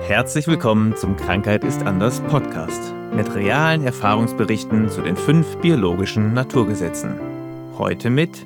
Herzlich willkommen zum Krankheit ist anders Podcast mit realen Erfahrungsberichten zu den 5 biologischen Naturgesetzen. Heute mit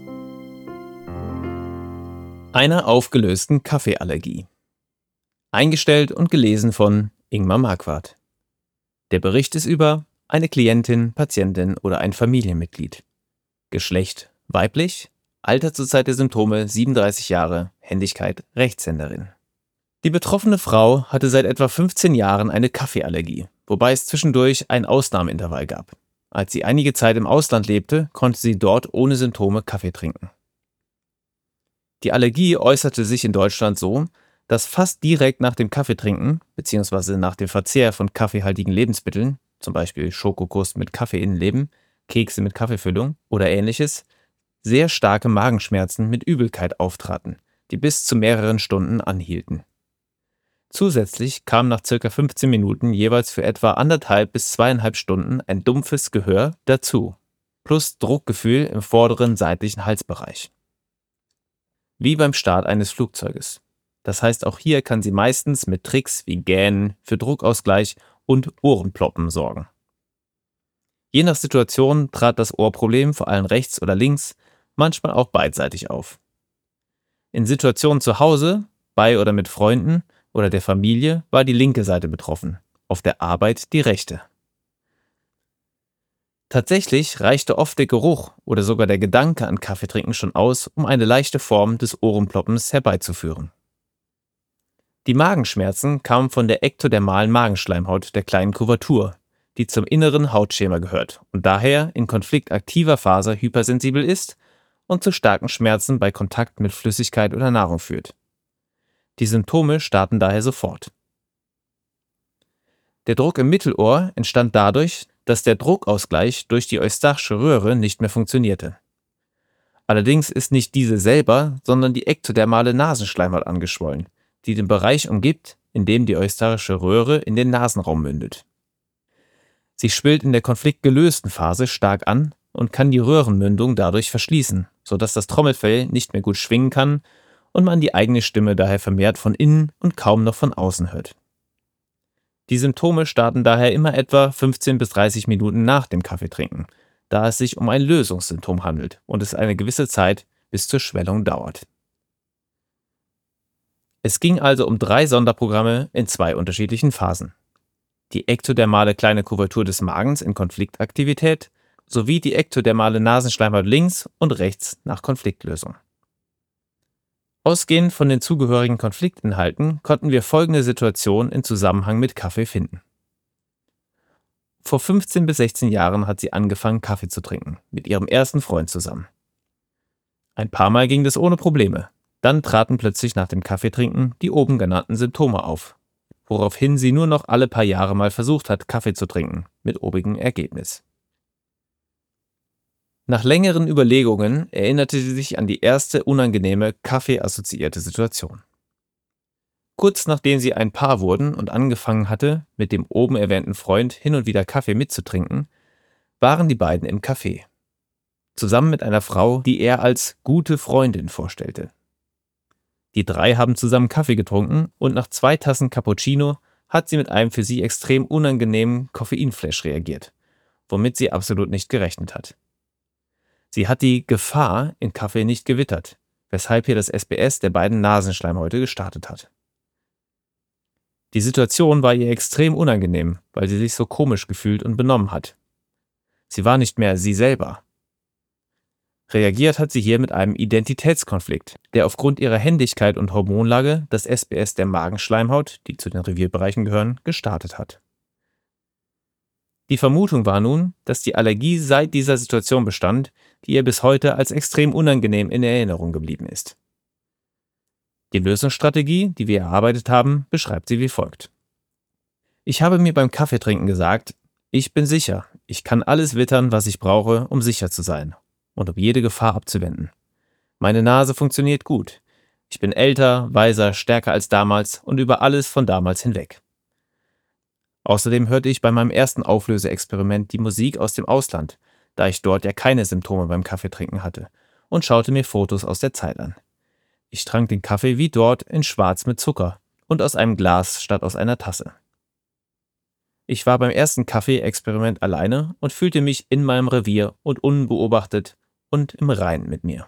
einer aufgelösten Kaffeeallergie. Eingestellt und gelesen von Ingmar Marquardt. Der Bericht ist über eine Klientin, Patientin oder ein Familienmitglied. Geschlecht weiblich, Alter zur Zeit der Symptome 37 Jahre, Händigkeit Rechtshänderin. Die betroffene Frau hatte seit etwa 15 Jahren eine Kaffeeallergie, wobei es zwischendurch ein Ausnahmeintervall gab. Als sie einige Zeit im Ausland lebte, konnte sie dort ohne Symptome Kaffee trinken. Die Allergie äußerte sich in Deutschland so, dass fast direkt nach dem Kaffeetrinken bzw. nach dem Verzehr von kaffeehaltigen Lebensmitteln, zum Beispiel Schokokuss mit Kaffeeinnenleben, Kekse mit Kaffeefüllung oder ähnliches, sehr starke Magenschmerzen mit Übelkeit auftraten, die bis zu mehreren Stunden anhielten. Zusätzlich kam nach ca. 15 Minuten jeweils für etwa 1,5 bis 2,5 Stunden ein dumpfes Gehör dazu, plus Druckgefühl im vorderen seitlichen Halsbereich. Wie beim Start eines Flugzeuges. Das heißt, auch hier kann sie meistens mit Tricks wie Gähnen für Druckausgleich und Ohrenploppen sorgen. Je nach Situation trat das Ohrproblem vor allem rechts oder links, manchmal auch beidseitig auf. In Situationen zu Hause, bei oder mit Freunden oder der Familie war die linke Seite betroffen, auf der Arbeit die rechte. Tatsächlich reichte oft der Geruch oder sogar der Gedanke an Kaffeetrinken schon aus, um eine leichte Form des Ohrenploppens herbeizuführen. Die Magenschmerzen kamen von der ektodermalen Magenschleimhaut der kleinen Kuvertur, die zum inneren Hautschema gehört und daher in konfliktaktiver Phase hypersensibel ist und zu starken Schmerzen bei Kontakt mit Flüssigkeit oder Nahrung führt. Die Symptome starten daher sofort. Der Druck im Mittelohr entstand dadurch, dass der Druckausgleich durch die eustachische Röhre nicht mehr funktionierte. Allerdings ist nicht diese selber, sondern die ektodermale Nasenschleimhaut angeschwollen, die den Bereich umgibt, in dem die eustachische Röhre in den Nasenraum mündet. Sie schwillt in der konfliktgelösten Phase stark an und kann die Röhrenmündung dadurch verschließen, sodass das Trommelfell nicht mehr gut schwingen kann und man die eigene Stimme daher vermehrt von innen und kaum noch von außen hört. Die Symptome starten daher immer etwa 15 bis 30 Minuten nach dem Kaffeetrinken, da es sich um ein Lösungssymptom handelt und es eine gewisse Zeit bis zur Schwellung dauert. Es ging also um 3 Sonderprogramme in 2 unterschiedlichen Phasen. Die ektodermale kleine Kuvertur des Magens in Konfliktaktivität sowie die ektodermale Nasenschleimhaut links und rechts nach Konfliktlösung. Ausgehend von den zugehörigen Konfliktinhalten konnten wir folgende Situation in Zusammenhang mit Kaffee finden. Vor 15 bis 16 Jahren hat sie angefangen, Kaffee zu trinken, mit ihrem ersten Freund zusammen. Ein paar Mal ging das ohne Probleme. Dann traten plötzlich nach dem Kaffeetrinken die oben genannten Symptome auf, woraufhin sie nur noch alle paar Jahre mal versucht hat, Kaffee zu trinken, mit obigem Ergebnis. Nach längeren Überlegungen erinnerte sie sich an die erste unangenehme Kaffee-assoziierte Situation. Kurz nachdem sie ein Paar wurden und angefangen hatte, mit dem oben erwähnten Freund hin und wieder Kaffee mitzutrinken, waren die beiden im Café. Zusammen mit einer Frau, die er als gute Freundin vorstellte. Die 3 haben zusammen Kaffee getrunken und nach 2 Tassen Cappuccino hat sie mit einem für sie extrem unangenehmen Koffeinflash reagiert, womit sie absolut nicht gerechnet hat. Sie hat die Gefahr in Kaffee nicht gewittert, weshalb hier das SBS der beiden Nasenschleimhäute gestartet hat. Die Situation war ihr extrem unangenehm, weil sie sich so komisch gefühlt und benommen hat. Sie war nicht mehr sie selber. Reagiert hat sie hier mit einem Identitätskonflikt, der aufgrund ihrer Händigkeit und Hormonlage das SBS der Magenschleimhaut, die zu den Revierbereichen gehören, gestartet hat. Die Vermutung war nun, dass die Allergie seit dieser Situation bestand, die ihr bis heute als extrem unangenehm in Erinnerung geblieben ist. Die Lösungsstrategie, die wir erarbeitet haben, beschreibt sie wie folgt. Ich habe mir beim Kaffeetrinken gesagt, ich bin sicher, ich kann alles wittern, was ich brauche, um sicher zu sein und um jede Gefahr abzuwenden. Meine Nase funktioniert gut. Ich bin älter, weiser, stärker als damals und über alles von damals hinweg. Außerdem hörte ich bei meinem ersten Auflöseexperiment die Musik aus dem Ausland, da ich dort ja keine Symptome beim Kaffeetrinken hatte, und schaute mir Fotos aus der Zeit an. Ich trank den Kaffee wie dort in Schwarz mit Zucker und aus einem Glas statt aus einer Tasse. Ich war beim ersten Kaffee-Experiment alleine und fühlte mich in meinem Revier und unbeobachtet und im Reinen mit mir.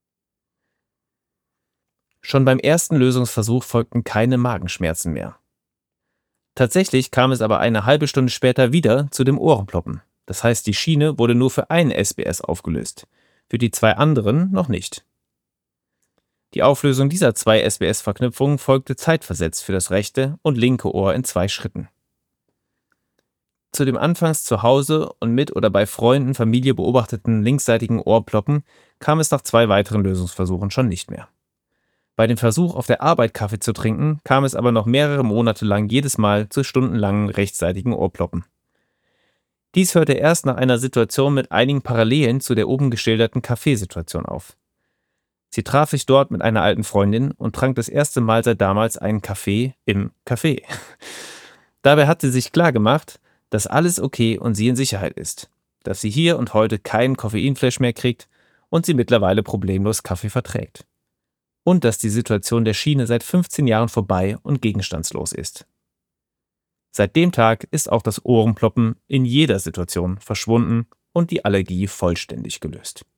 Schon beim ersten Lösungsversuch folgten keine Magenschmerzen mehr. Tatsächlich kam es aber eine halbe Stunde später wieder zu dem Ohrenploppen. Das heißt, die Schiene wurde nur für einen SBS aufgelöst, für die 2 anderen noch nicht. Die Auflösung dieser 2 SBS-Verknüpfungen folgte zeitversetzt für das rechte und linke Ohr in 2 Schritten. Zu dem anfangs zu Hause und mit oder bei Freunden, Familie beobachteten linksseitigen Ohrploppen kam es nach 2 weiteren Lösungsversuchen schon nicht mehr. Bei dem Versuch, auf der Arbeit Kaffee zu trinken, kam es aber noch mehrere Monate lang jedes Mal zu stundenlangen rechtsseitigen Ohrploppen. Dies hörte erst nach einer Situation mit einigen Parallelen zu der oben geschilderten Kaffeesituation auf. Sie traf sich dort mit einer alten Freundin und trank das erste Mal seit damals einen Kaffee im Café. Dabei hat sie sich klar gemacht, dass alles okay und sie in Sicherheit ist, dass sie hier und heute keinen Koffeinflash mehr kriegt und sie mittlerweile problemlos Kaffee verträgt. Und dass die Situation der Schiene seit 15 Jahren vorbei und gegenstandslos ist. Seit dem Tag ist auch das Ohrenploppen in jeder Situation verschwunden und die Allergie vollständig gelöst.